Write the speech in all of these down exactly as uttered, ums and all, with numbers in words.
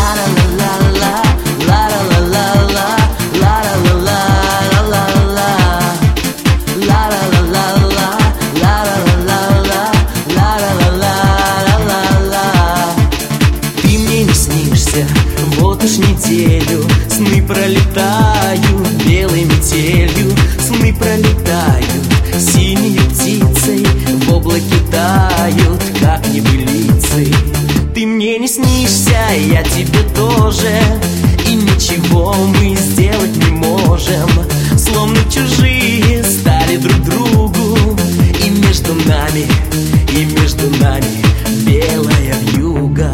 Вот уж неделю сны пролетают белой метелью, сны пролетают синей птицей, в облаке тают, как небылицы. Ты мне не снишься, я тебе тоже, и ничего мы сделать не можем. Словно чужие стали друг другу, и между нами, и между нами белая вьюга.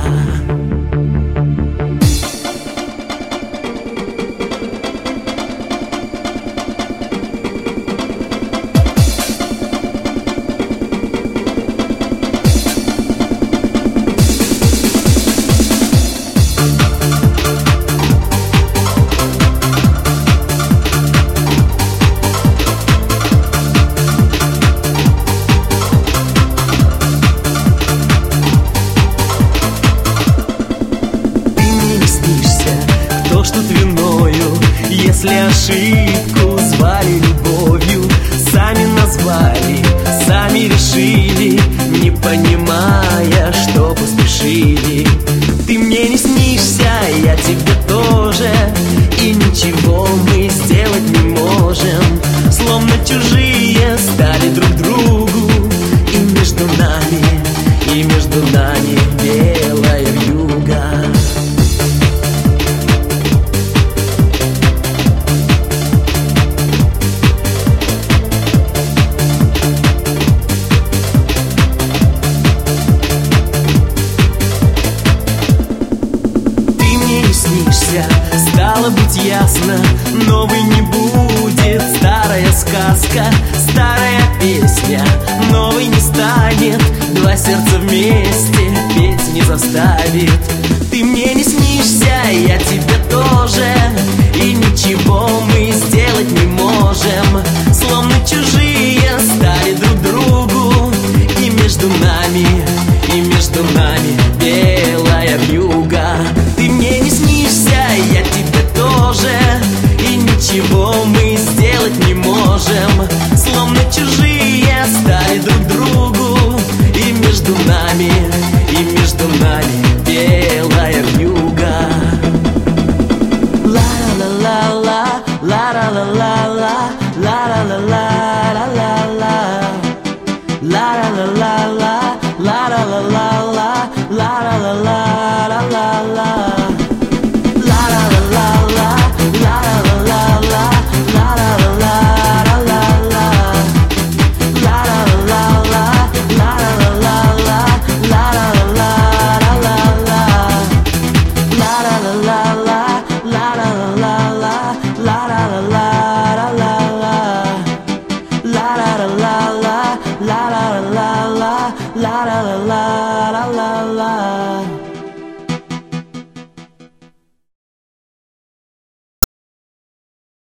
Что виною, если ошибку звали любовью, сами назвали, сами решили, не понимая, что поспешили. Ты мне не снишься, я тебе тоже, и ничего мы сделать не можем. Словно чужие стали друг другу, и между нами, и между нами белая вьюга. Стало быть ясно, новой не будет старая сказка, старая песня новой не станет, два сердца вместе петь не заставит. Ты мне не снишься, я тебе тоже, и ничего мы сделать не можем. Словно чужие стали друг другу, и между нами